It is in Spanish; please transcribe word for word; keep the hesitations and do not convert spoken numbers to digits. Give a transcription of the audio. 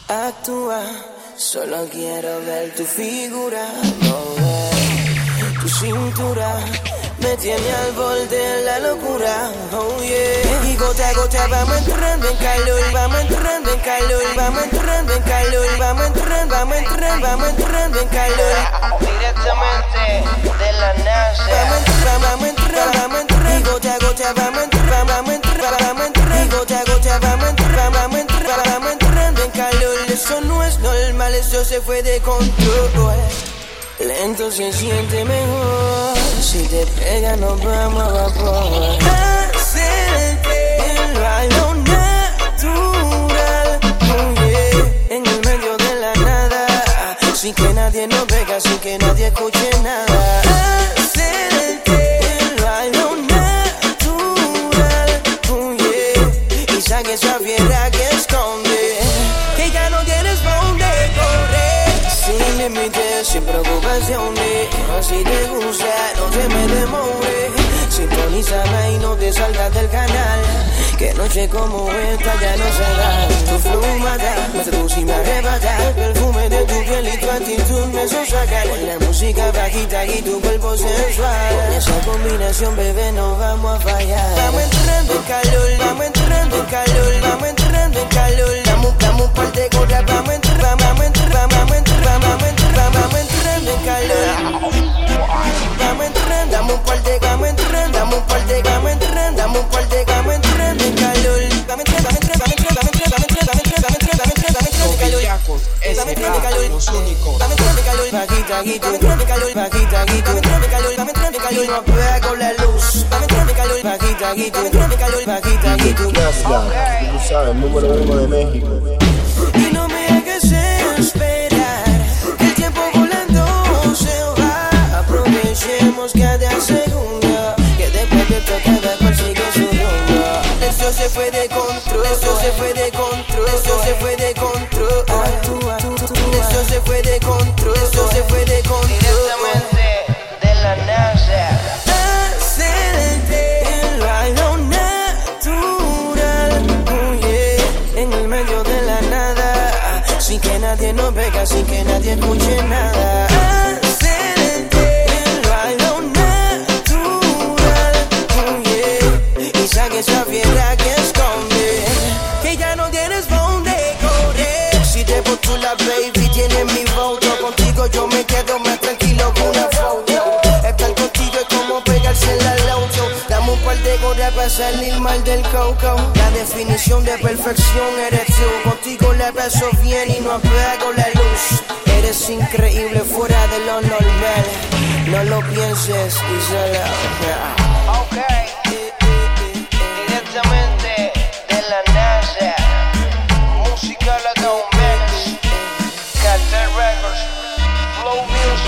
Actúa, solo quiero ver tu figura, mover tu cintura. Me tiene al borde de la locura, oh yeah. Y gota a gota vamos entrando en calor, vamos entrando en calor, vamos entrando en calor, vamos entrando, vamos entrando, vamos entrando en calor. Directamente de la NASA. Vamos entrando, vamos entrando, vamos entrando. Y gota a gota vamos entrando, vamos entrando, vamos entrando. Y gota a gota vamos entrando, vamos entrando, vamos entrando en calor. Eso no es normal, eso se fue de control. Lento se siente mejor. Si te pega nos vamos a vapor. Hacerte el bailo natural, oh yeah. En el medio de la nada, sin que nadie nos pega, sin que nadie escuche nada. Hacerte el bailo natural, oh yeah. Y saque esa fiera que esconde, que ya no tienes pa' dónde correr. Sin límites, sin preocupaciones. Si te gusta, no te me demores. Sintonízame y no te salgas del canal. Que noche como esta ya no se da. Tu flow mata, me seduce y me arrebata. El perfume de tu piel y tu actitud me sosaca. Con la música bajita y tu cuerpo sensual. Con esa combinación, bebé, no vamos a fallar. Vamos entrando en calor, vamos entrando en calor, vamos entrando en calor. Damos, damos parte de cosas, vamos entrando, vamos entrando, vamos entrando, vamos entrando, vamos entrando en calor. Vamos entrando, damos parte, vamos entrando, damos parte, vamos entrando, damos parte, vamos entrando en calor. Vamos entrando, vamos entrando, vamos entrando, vamos entrando, vamos entrando, vamos entrando, vamos entrando, vamos entrando en calor. Vamos entrando en calor, los únicos. Vamos entrando en calor, bajita, guito. Vamos entrando en calor, bajita, guito. Vamos entrando en calor, vamos entrando en calor, no apago la luz. Vamos entrando en calor, bajita, guito. Vamos entrando en calor, bajita, guito. Gracias, tú sabes, número uno de México. Y no me hagas esperar, que el tiempo volando se va. Aprovechemos cada segundo, que después de todo cada cual sigue su rumbo. Esto se fue de control, esto se fue de control, esto se fue de control. Esto se fue de control, esto se fue de control. Directamente de la NASA. Hacerte el bailo natural, oh yeah. En el medio de la nada, sin que nadie nos pega, sin que nadie escuche nada. Hacerte el bailo natural, oh yeah. Y saque esa fiera que esconde, que ya no tienes pa' dónde correr. Si te postula, baby, tienes mi voto. Contigo yo me quedo más tranquilo con una foto. Estar contigo es como pegarse en la auto. Dame un par de horas para salir mal del coco. La definición de perfección eres tú. Contigo la paso bien y no apago la luz. Eres increíble fuera de lo normal. No lo pienses y solo. Ok. Directamente de la NASA. Música la Domex. Cartel Records. Flow Music.